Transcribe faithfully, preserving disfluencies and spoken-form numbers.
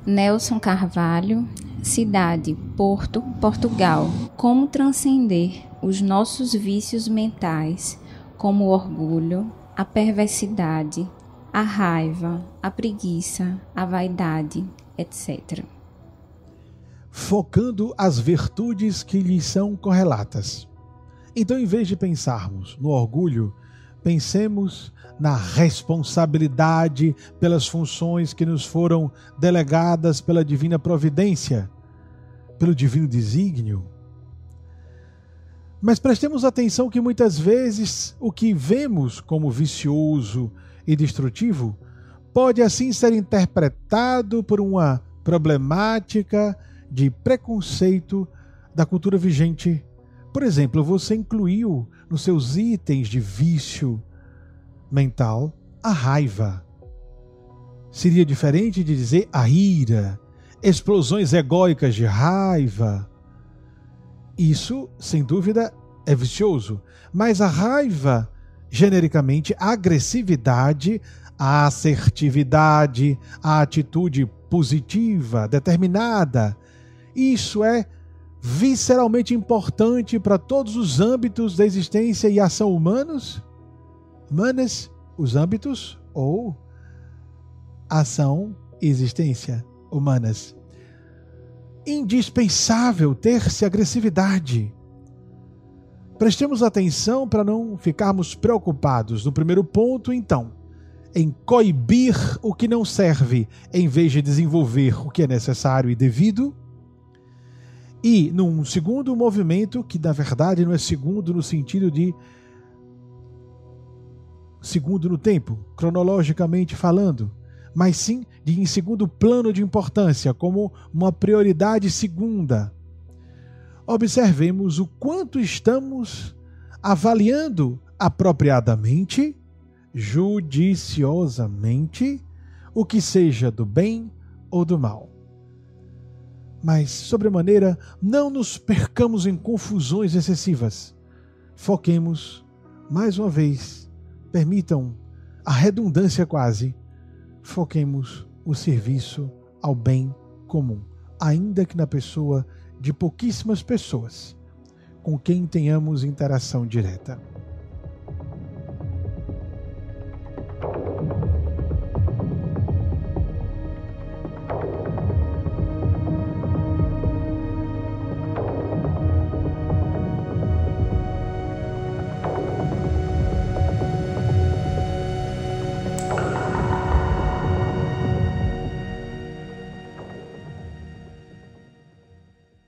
Nelson Carvalho, cidade, Porto, Portugal. Como transcender os nossos vícios mentais, como o orgulho, a perversidade, a raiva, a preguiça, a vaidade, etcétera. Focando as virtudes que lhes são correlatas. Então, em vez de pensarmos no orgulho, pensemos na responsabilidade pelas funções que nos foram delegadas pela divina providência, pelo divino desígnio. Mas prestemos atenção que muitas vezes o que vemos como vicioso e destrutivo pode assim ser interpretado por uma problemática de preconceito da cultura vigente. Por exemplo, você incluiu nos seus itens de vício mental a raiva. Seria diferente de dizer a ira, explosões egóicas de raiva. Isso, sem dúvida, é vicioso. Mas a raiva, genericamente, a agressividade, a assertividade, a atitude positiva, determinada, isso é visceralmente importante para todos os âmbitos da existência e ação humanos, humanas, os âmbitos ou ação e existência humanas. Indispensável ter-se agressividade. Prestemos atenção para não ficarmos preocupados. No primeiro ponto, então, em coibir o que não serve, em vez de desenvolver o que é necessário e devido. E num segundo movimento, que na verdade não é segundo no sentido de segundo no tempo, cronologicamente falando, mas sim de em segundo plano de importância, como uma prioridade segunda. Observemos o quanto estamos avaliando apropriadamente, judiciosamente, o que seja do bem ou do mal. Mas, sobremaneira, não nos percamos em confusões excessivas. Foquemos, mais uma vez, permitam a redundância quase, foquemos o serviço ao bem comum, ainda que na pessoa de pouquíssimas pessoas com quem tenhamos interação direta.